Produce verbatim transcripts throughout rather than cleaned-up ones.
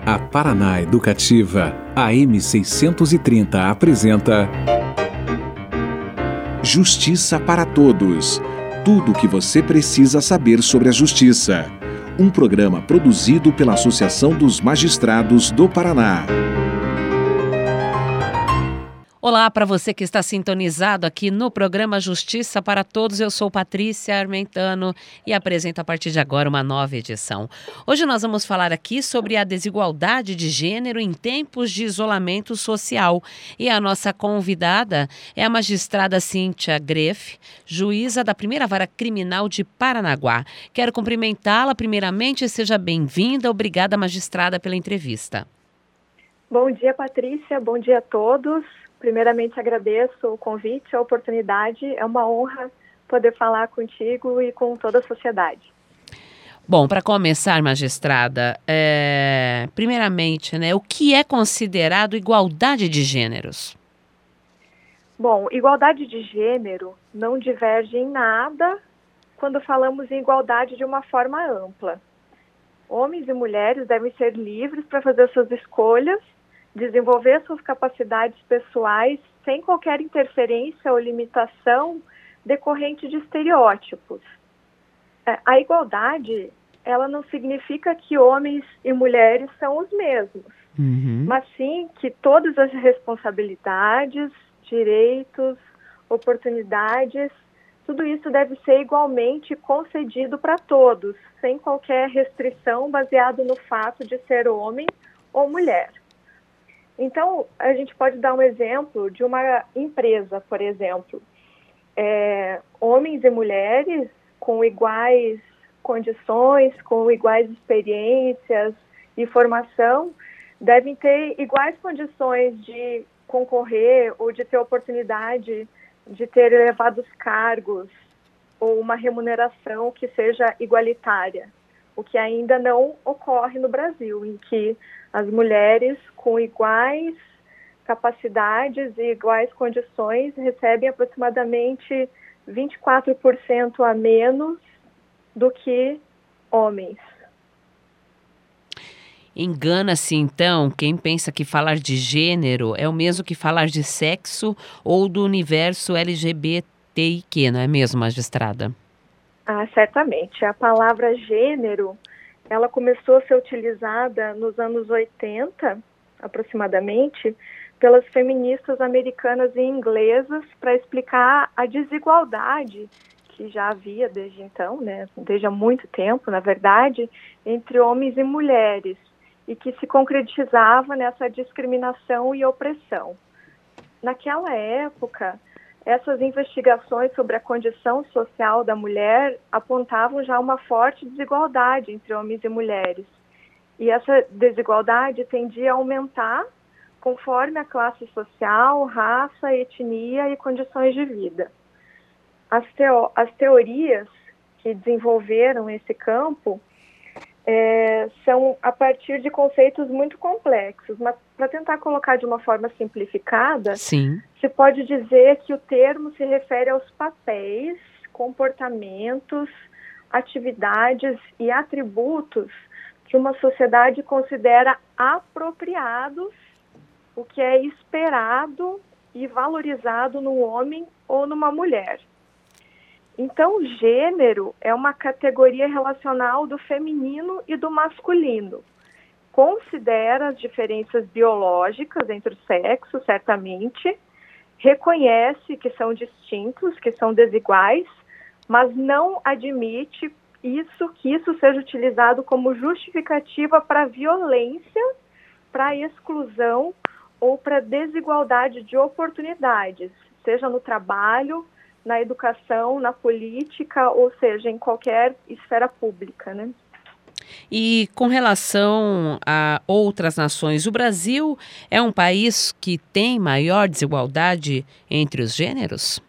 A Paraná Educativa, A M seiscentos e trinta apresenta Justiça para Todos. Tudo o que você precisa saber sobre a justiça. Um programa produzido pela Associação dos Magistrados do Paraná. Olá para você que está sintonizado aqui no programa Justiça para Todos. Eu sou Patrícia Armentano e apresento a partir de agora uma nova edição. Hoje nós vamos falar aqui sobre a desigualdade de gênero em tempos de isolamento social. E a nossa convidada é a magistrada Cíntia Greff, juíza da Primeira Vara Criminal de Paranaguá. Quero cumprimentá-la primeiramente. Seja bem-vinda. Obrigada, magistrada, pela entrevista. Bom dia, Patrícia. Bom dia a todos. Primeiramente, agradeço o convite, a oportunidade. É uma honra poder falar contigo e com toda a sociedade. Bom, para começar, magistrada, é... primeiramente, né, o que é considerado igualdade de gêneros? Bom, igualdade de gênero não diverge em nada quando falamos em igualdade de uma forma ampla. Homens e mulheres devem ser livres para fazer suas escolhas, desenvolver suas capacidades pessoais sem qualquer interferência ou limitação decorrente de estereótipos. A igualdade, ela não significa que homens e mulheres são os mesmos, uhum. mas sim que todas as responsabilidades, direitos, oportunidades, tudo isso deve ser igualmente concedido para todos, sem qualquer restrição baseado no fato de ser homem ou mulher. Então, a gente pode dar um exemplo de uma empresa, por exemplo. É, homens e mulheres com iguais condições, com iguais experiências e formação, devem ter iguais condições de concorrer ou de ter oportunidade de ter elevados cargos ou uma remuneração que seja igualitária, o que ainda não ocorre no Brasil, em que as mulheres com iguais capacidades e iguais condições recebem aproximadamente vinte e quatro por cento a menos do que homens. Engana-se, então, quem pensa que falar de gênero é o mesmo que falar de sexo ou do universo L G B T I Q, não é mesmo, magistrada? Ah, certamente. A palavra gênero, ela começou a ser utilizada nos anos oitenta, aproximadamente, pelas feministas americanas e inglesas para explicar a desigualdade que já havia desde então, né, desde há muito tempo, na verdade, entre homens e mulheres, e que se concretizava nessa discriminação e opressão. Naquela época, essas investigações sobre a condição social da mulher apontavam já uma forte desigualdade entre homens e mulheres. E essa desigualdade tendia a aumentar conforme a classe social, raça, etnia e condições de vida. As, teo- as teorias que desenvolveram esse campo é, são a partir de conceitos muito complexos, mas para tentar colocar de uma forma simplificada, Sim. se pode dizer que o termo se refere aos papéis, comportamentos, atividades e atributos que uma sociedade considera apropriados, o que é esperado e valorizado no homem ou numa mulher. Então, gênero é uma categoria relacional do feminino e do masculino. Considera as diferenças biológicas entre os sexos, certamente, reconhece que são distintos, que são desiguais, mas não admite isso, que isso seja utilizado como justificativa para violência, para exclusão ou para desigualdade de oportunidades, seja no trabalho, na educação, na política, ou seja, em qualquer esfera pública, né? E com relação a outras nações, o Brasil é um país que tem maior desigualdade entre os gêneros?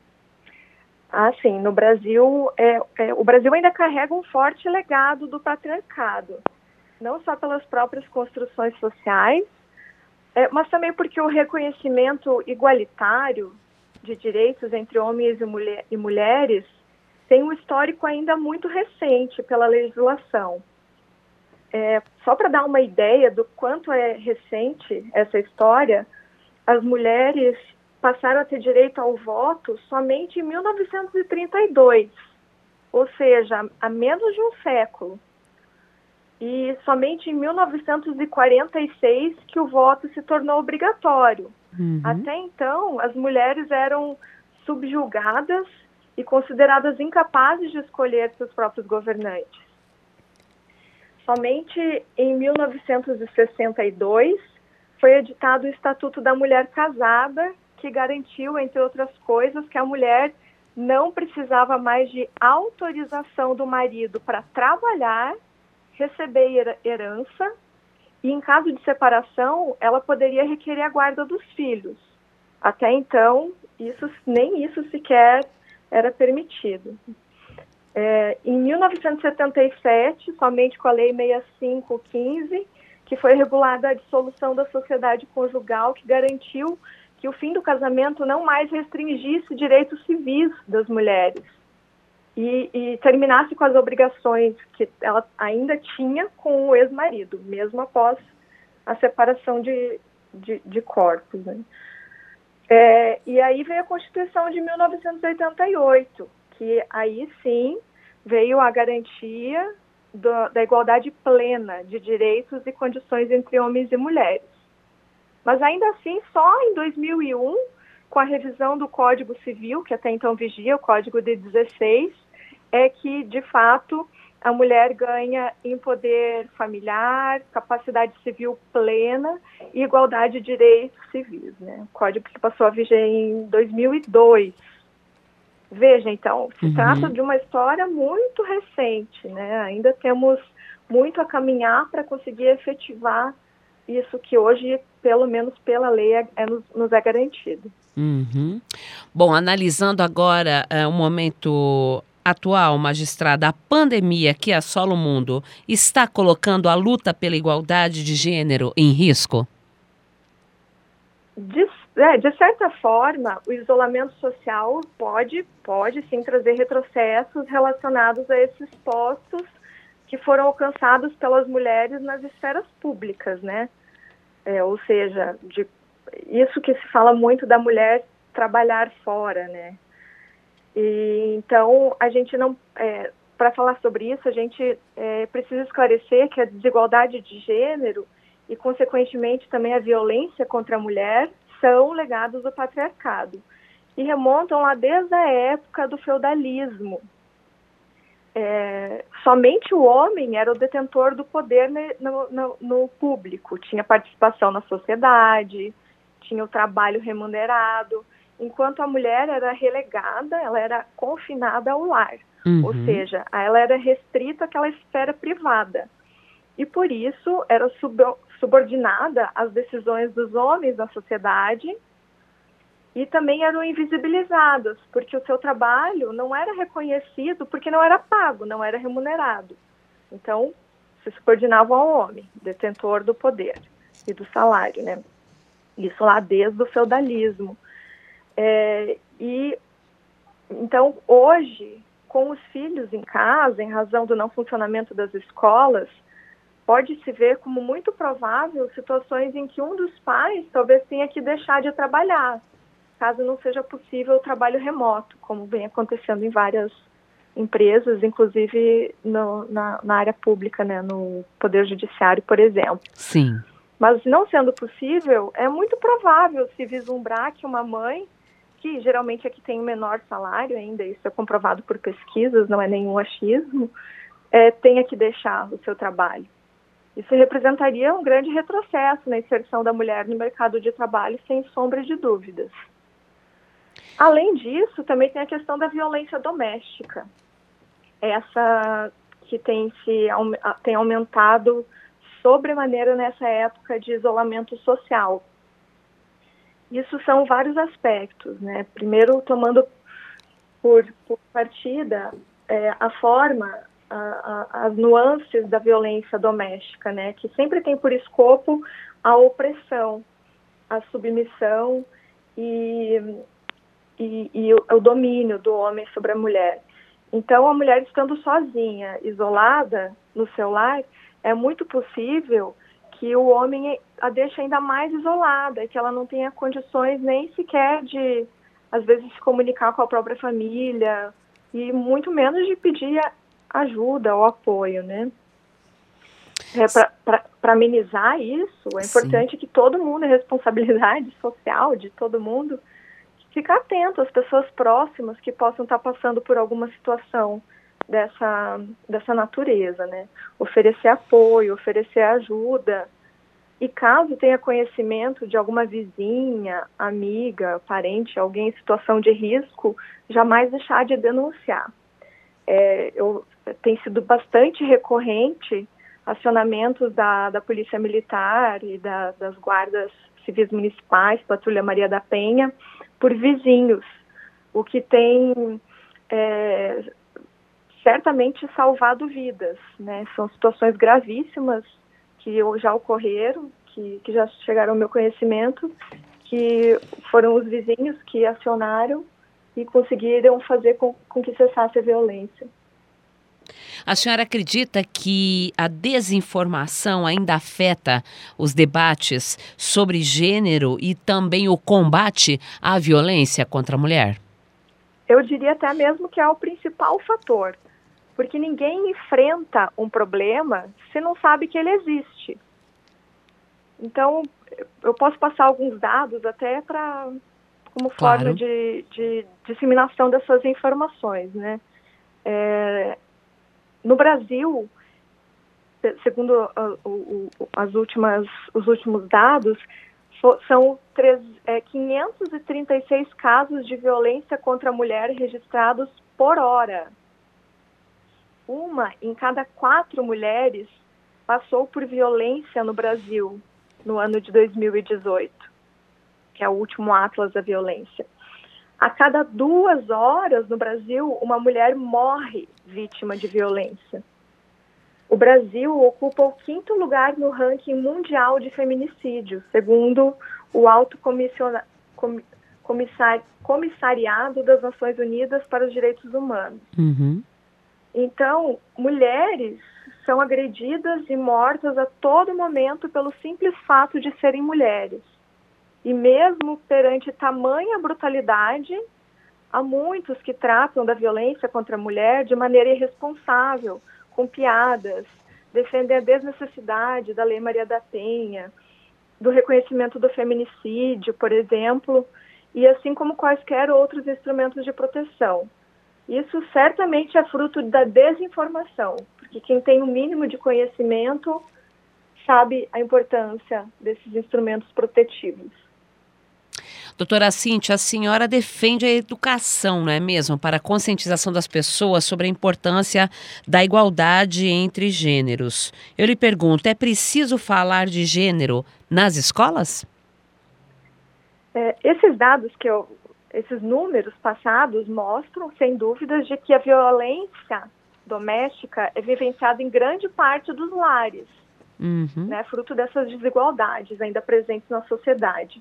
Ah, sim. No Brasil, é, é, o Brasil ainda carrega um forte legado do patriarcado, não só pelas próprias construções sociais, é, mas também porque o reconhecimento igualitário de direitos entre homens e, mulher, e mulheres tem um histórico ainda muito recente pela legislação. é, só para dar uma ideia do quanto é recente essa história, as mulheres passaram a ter direito ao voto somente em mil novecentos e trinta e dois, ou seja, há menos de um século. E somente em mil novecentos e quarenta e seis que o voto se tornou obrigatório. Uhum. Até então, as mulheres eram subjugadas e consideradas incapazes de escolher seus próprios governantes. Somente em mil novecentos e sessenta e dois foi editado o Estatuto da Mulher Casada, que garantiu, entre outras coisas, que a mulher não precisava mais de autorização do marido para trabalhar, receber herança, e em caso de separação, ela poderia requerer a guarda dos filhos. Até então, isso, nem isso sequer era permitido. É, em mil novecentos e setenta e sete, somente com a Lei sessenta e cinco quinze, que foi regulada a dissolução da sociedade conjugal, que garantiu que o fim do casamento não mais restringisse direitos civis das mulheres e, e terminasse com as obrigações que ela ainda tinha com o ex-marido, mesmo após a separação de, de, de corpos, né? É, e aí veio a Constituição de mil novecentos e oitenta e oito, que aí sim veio a garantia do, da igualdade plena de direitos e condições entre homens e mulheres. Mas ainda assim, só em dois mil e um, com a revisão do Código Civil, que até então vigia, o Código de dezesseis, é que, de fato, a mulher ganha em poder familiar, capacidade civil plena e igualdade de direitos civis, né? O Código que passou a viger em dois mil e dois. Veja, então, se uhum. trata de uma história muito recente, né? Ainda temos muito a caminhar para conseguir efetivar isso que hoje, pelo menos pela lei, é, é, nos, nos é garantido. Uhum. Bom, analisando agora é, o momento atual, magistrada, a pandemia que assola o mundo está colocando a luta pela igualdade de gênero em risco? De, é, de certa forma, o isolamento social pode, pode sim trazer retrocessos relacionados a esses postos que foram alcançados pelas mulheres nas esferas públicas, né? É, ou seja, de, isso que se fala muito da mulher trabalhar fora, né? E, então, a gente não, é, para falar sobre isso, a gente é, precisa esclarecer que a desigualdade de gênero e, consequentemente, também a violência contra a mulher são legados do patriarcado e remontam lá desde a época do feudalismo. É, somente o homem era o detentor do poder no, no, no público, tinha participação na sociedade, tinha o trabalho remunerado, enquanto a mulher era relegada, ela era confinada ao lar, uhum. ou seja, ela era restrita àquela esfera privada. E por isso era sub, subordinada às decisões dos homens na sociedade e também eram invisibilizadas, porque o seu trabalho não era reconhecido porque não era pago, não era remunerado. Então, se subordinavam ao homem, detentor do poder e do salário, né? Isso lá desde o feudalismo. É, e então hoje, com os filhos em casa, em razão do não funcionamento das escolas, pode-se ver como muito provável situações em que um dos pais talvez tenha que deixar de trabalhar, caso não seja possível o trabalho remoto, como vem acontecendo em várias empresas, inclusive no, na, na área pública, né, no Poder Judiciário, por exemplo. Sim. Mas não sendo possível, é muito provável se vislumbrar que uma mãe, que geralmente é que tem o menor salário ainda, isso é comprovado por pesquisas, não é nenhum achismo, é, tenha que deixar o seu trabalho. Isso representaria um grande retrocesso na inserção da mulher no mercado de trabalho, sem sombra de dúvidas. Além disso, também tem a questão da violência doméstica. Essa que tem, se, tem aumentado sobremaneira nessa época de isolamento social. Isso são vários aspectos, né? Primeiro, tomando por, por partida é, a forma, a, a, as nuances da violência doméstica, né? Que sempre tem por escopo a opressão, a submissão e, e, e o, o domínio do homem sobre a mulher. Então, a mulher estando sozinha, isolada no seu lar, é muito possível que o homem a deixe ainda mais isolada, que ela não tenha condições nem sequer de, às vezes, se comunicar com a própria família, e muito menos de pedir ajuda ou apoio, né? É, para amenizar isso, é importante Sim. que todo mundo, é responsabilidade social de todo mundo, ficar atento às pessoas próximas que possam estar passando por alguma situação dessa, dessa natureza, né? Oferecer apoio, oferecer ajuda. E caso tenha conhecimento de alguma vizinha, amiga, parente, alguém em situação de risco, jamais deixar de denunciar. É, eu, tem sido bastante recorrente acionamentos da, da Polícia Militar e da, das guardas civis municipais, Patrulha Maria da Penha, por vizinhos, o que tem é, certamente salvado vidas, né? São situações gravíssimas que já ocorreram, que, que já chegaram ao meu conhecimento, que foram os vizinhos que acionaram e conseguiram fazer com, com que cessasse a violência. A senhora acredita que a desinformação ainda afeta os debates sobre gênero e também o combate à violência contra a mulher? Eu diria até mesmo que é o principal fator, porque ninguém enfrenta um problema se não sabe que ele existe. Então, eu posso passar alguns dados até para como claro. forma de, de disseminação dessas informações, né? É, no Brasil, segundo uh, uh, uh, as últimas, os últimos dados, so, são três, é, quinhentos e trinta e seis casos de violência contra a mulher registrados por hora. Uma em cada quatro mulheres passou por violência no Brasil no ano de dois mil e dezoito, que é o último Atlas da Violência. A cada duas horas no Brasil, uma mulher morre vítima de violência. O Brasil ocupa o quinto lugar no ranking mundial de feminicídio, segundo o Alto Comissiona- Com- Comissar- Comissariado das Nações Unidas para os Direitos Humanos. Uhum. Então, mulheres são agredidas e mortas a todo momento pelo simples fato de serem mulheres. E mesmo perante tamanha brutalidade, há muitos que tratam da violência contra a mulher de maneira irresponsável, com piadas, defendem a desnecessidade da Lei Maria da Penha, do reconhecimento do feminicídio, por exemplo, e assim como quaisquer outros instrumentos de proteção. Isso certamente é fruto da desinformação, porque quem tem o mínimo de conhecimento sabe a importância desses instrumentos protetivos. Doutora Cíntia, a senhora defende a educação, não é mesmo? Para a conscientização das pessoas sobre a importância da igualdade entre gêneros. Eu lhe pergunto, é preciso falar de gênero nas escolas? É, esses dados que eu, esses números passados mostram, sem dúvidas, de que a violência doméstica é vivenciada em grande parte dos lares, uhum. né, fruto dessas desigualdades ainda presentes na sociedade.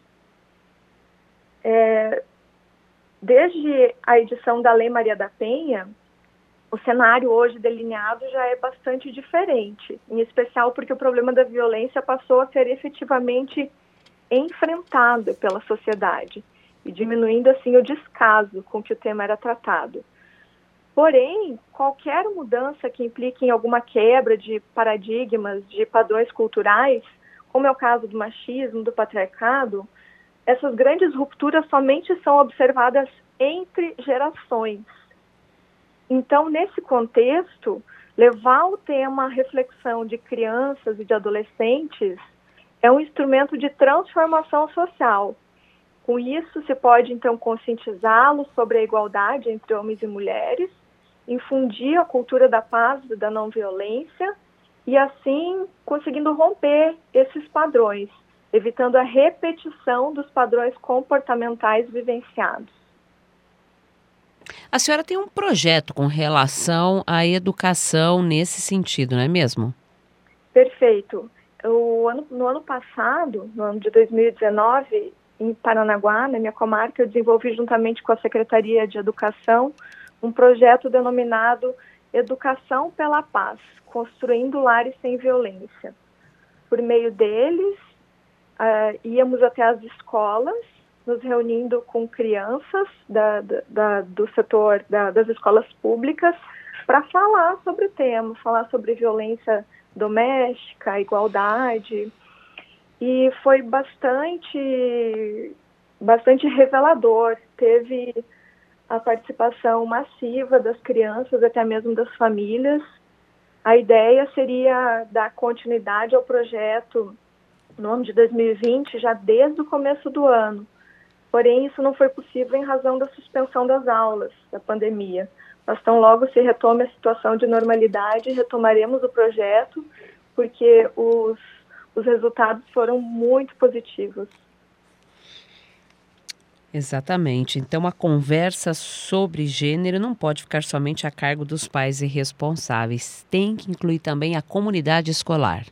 É, desde a edição da Lei Maria da Penha, o cenário hoje delineado já é bastante diferente, em especial porque o problema da violência passou a ser efetivamente enfrentado pela sociedade e diminuindo assim o descaso com que o tema era tratado. Porém, qualquer mudança que implique em alguma quebra de paradigmas, de padrões culturais, como é o caso do machismo, do patriarcado, essas grandes rupturas somente são observadas entre gerações. Então, nesse contexto, levar o tema à reflexão de crianças e de adolescentes é um instrumento de transformação social. Com isso, se pode, então, conscientizá-los sobre a igualdade entre homens e mulheres, infundir a cultura da paz e da não violência e, assim, conseguindo romper esses padrões, evitando a repetição dos padrões comportamentais vivenciados. A senhora tem um projeto com relação à educação nesse sentido, não é mesmo? Perfeito. O ano, no ano passado, no ano de dois mil e dezenove, em Paranaguá, na minha comarca, eu desenvolvi juntamente com a Secretaria de Educação um projeto denominado Educação pela Paz, Construindo Lares Sem Violência. Por meio deles, uh, íamos até as escolas, nos reunindo com crianças da, da, da, do setor da, das escolas públicas para falar sobre o tema, falar sobre violência doméstica, igualdade. E foi bastante, bastante revelador. Teve a participação massiva das crianças, até mesmo das famílias. A ideia seria dar continuidade ao projeto no ano de dois mil e vinte, já desde o começo do ano. Porém, isso não foi possível em razão da suspensão das aulas, da pandemia. Mas tão logo se retome a situação de normalidade, retomaremos o projeto, porque os, os resultados foram muito positivos. Exatamente. Então, a conversa sobre gênero não pode ficar somente a cargo dos pais e responsáveis. Tem que incluir também a comunidade escolar.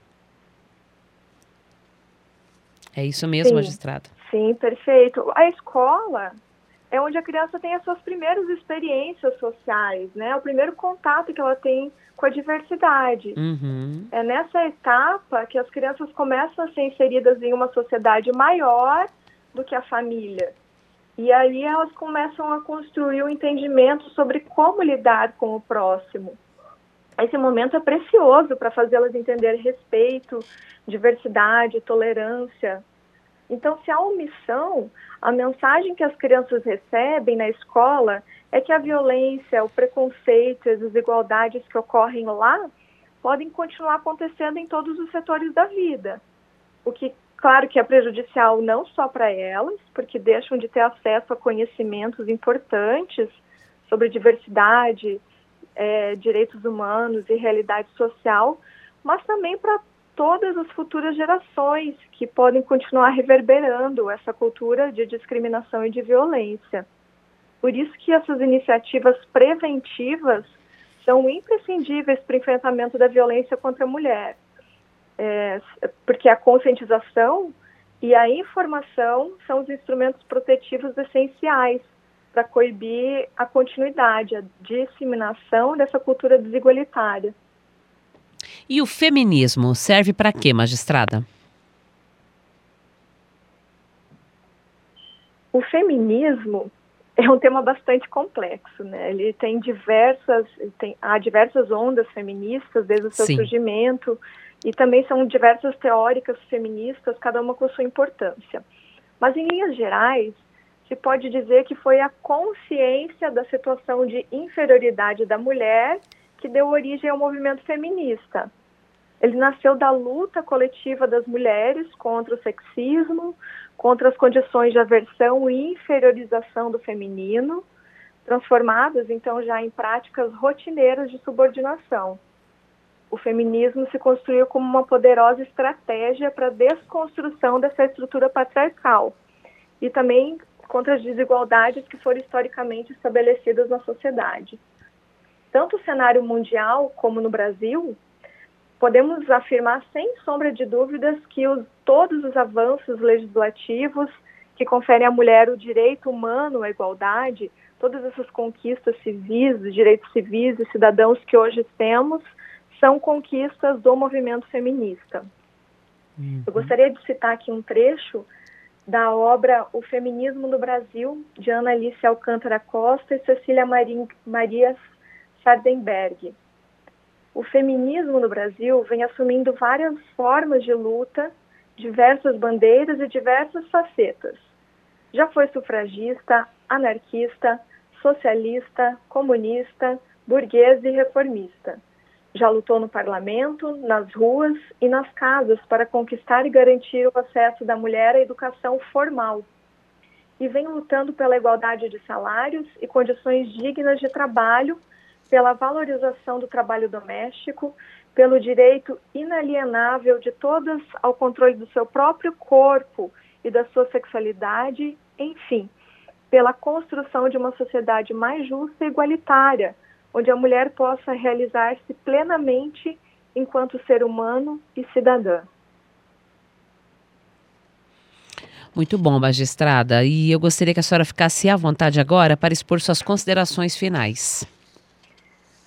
É isso mesmo, Sim, magistrada? Sim, perfeito. A escola é onde a criança tem as suas primeiras experiências sociais, né? O primeiro contato que ela tem com a diversidade. Uhum. É nessa etapa que as crianças começam a ser inseridas em uma sociedade maior do que a família. E aí elas começam a construir um entendimento sobre como lidar com o próximo. Esse momento é precioso para fazê-las entender respeito, diversidade, tolerância. Então, se há omissão, a mensagem que as crianças recebem na escola é que a violência, o preconceito e as desigualdades que ocorrem lá podem continuar acontecendo em todos os setores da vida. O que, claro, que é prejudicial não só para elas, porque deixam de ter acesso a conhecimentos importantes sobre diversidade, é, direitos humanos e realidade social, mas também para todas as futuras gerações que podem continuar reverberando essa cultura de discriminação e de violência. Por isso que essas iniciativas preventivas são imprescindíveis para o enfrentamento da violência contra a mulher, é, porque a conscientização e a informação são os instrumentos protetivos essenciais para coibir a continuidade, a disseminação dessa cultura desigualitária. E o feminismo serve para quê, magistrada? O feminismo é um tema bastante complexo, né? Ele tem diversas, tem, há diversas ondas feministas desde o seu Sim. surgimento, e também são diversas teóricas feministas, cada uma com sua importância. Mas, em linhas gerais, se pode dizer que foi a consciência da situação de inferioridade da mulher que deu origem ao movimento feminista. Ele nasceu da luta coletiva das mulheres contra o sexismo, contra as condições de aversão e inferiorização do feminino, transformadas então já em práticas rotineiras de subordinação. O feminismo se construiu como uma poderosa estratégia para a desconstrução dessa estrutura patriarcal e também contra as desigualdades que foram historicamente estabelecidas na sociedade. Tanto o cenário mundial como no Brasil, podemos afirmar sem sombra de dúvidas que os, todos os avanços legislativos que conferem à mulher o direito humano à igualdade, todas essas conquistas civis, os direitos civis e cidadãos que hoje temos, são conquistas do movimento feminista. Uhum. Eu gostaria de citar aqui um trecho da obra O Feminismo no Brasil, de Ana Alice Alcântara Costa e Cecília Marim, Maria Sardenberg. O feminismo no Brasil vem assumindo várias formas de luta, diversas bandeiras e diversas facetas. Já foi sufragista, anarquista, socialista, comunista, burguesa e reformista. Já lutou no parlamento, nas ruas e nas casas para conquistar e garantir o acesso da mulher à educação formal. E vem lutando pela igualdade de salários e condições dignas de trabalho, pela valorização do trabalho doméstico, pelo direito inalienável de todas ao controle do seu próprio corpo e da sua sexualidade, enfim, pela construção de uma sociedade mais justa e igualitária, onde a mulher possa realizar-se plenamente enquanto ser humano e cidadã. Muito bom, magistrada. E eu gostaria que a senhora ficasse à vontade agora para expor suas considerações finais.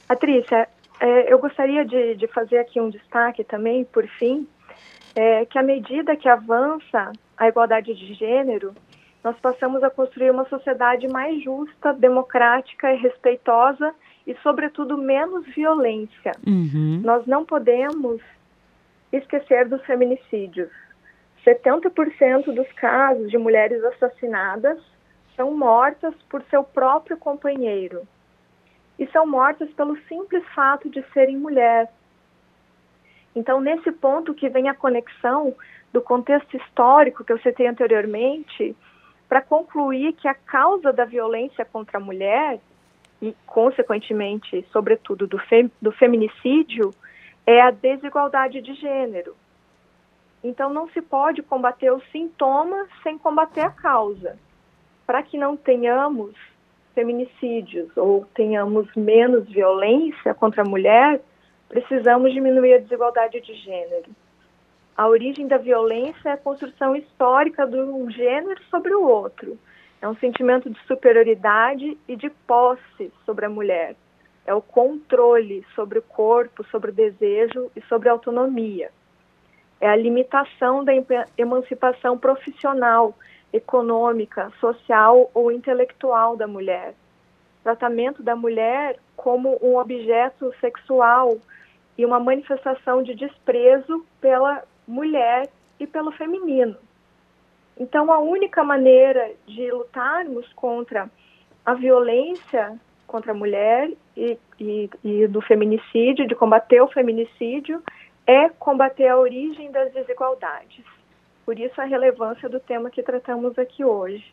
Patrícia, é, eu gostaria de, de fazer aqui um destaque também, por fim, é, que à medida que avança a igualdade de gênero, nós passamos a construir uma sociedade mais justa, democrática e respeitosa e, sobretudo, menos violência. Uhum. Nós não podemos esquecer dos feminicídios. setenta por cento dos casos de mulheres assassinadas são mortas por seu próprio companheiro. E são mortas pelo simples fato de serem mulher. Então, nesse ponto que vem a conexão do contexto histórico que eu citei anteriormente, para concluir que a causa da violência contra a mulher, e consequentemente, sobretudo, do, fem- do feminicídio, é a desigualdade de gênero. Então, não se pode combater os sintomas sem combater a causa. Para que não tenhamos feminicídios ou tenhamos menos violência contra a mulher, precisamos diminuir a desigualdade de gênero. A origem da violência é a construção histórica de um gênero sobre o outro. É um sentimento de superioridade e de posse sobre a mulher. É o controle sobre o corpo, sobre o desejo e sobre a autonomia. É a limitação da emancipação profissional, econômica, social ou intelectual da mulher. Tratamento da mulher como um objeto sexual e uma manifestação de desprezo pela mulher e pelo feminino. Então, a única maneira de lutarmos contra a violência contra a mulher e, e, e do feminicídio, de combater o feminicídio, é combater a origem das desigualdades. Por isso, a relevância do tema que tratamos aqui hoje.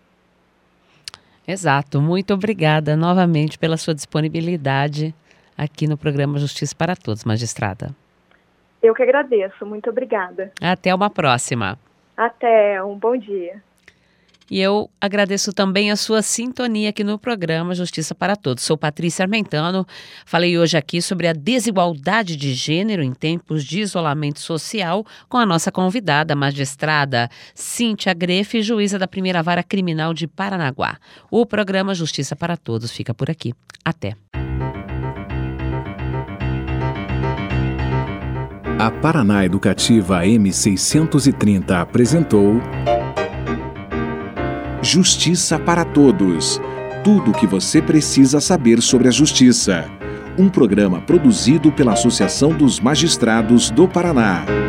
Exato. Muito obrigada novamente pela sua disponibilidade aqui no programa Justiça para Todos, magistrada. Eu que agradeço. Muito obrigada. Até uma próxima. Até. Um bom dia. E eu agradeço também a sua sintonia aqui no programa Justiça para Todos. Sou Patrícia Armentano, falei hoje aqui sobre a desigualdade de gênero em tempos de isolamento social com a nossa convidada, a magistrada Cíntia Grefe, juíza da Primeira Vara Criminal de Paranaguá. O programa Justiça para Todos fica por aqui. Até. A Paraná Educativa M seiscentos e trinta apresentou Justiça para Todos. Tudo o que você precisa saber sobre a justiça. Um programa produzido pela Associação dos Magistrados do Paraná.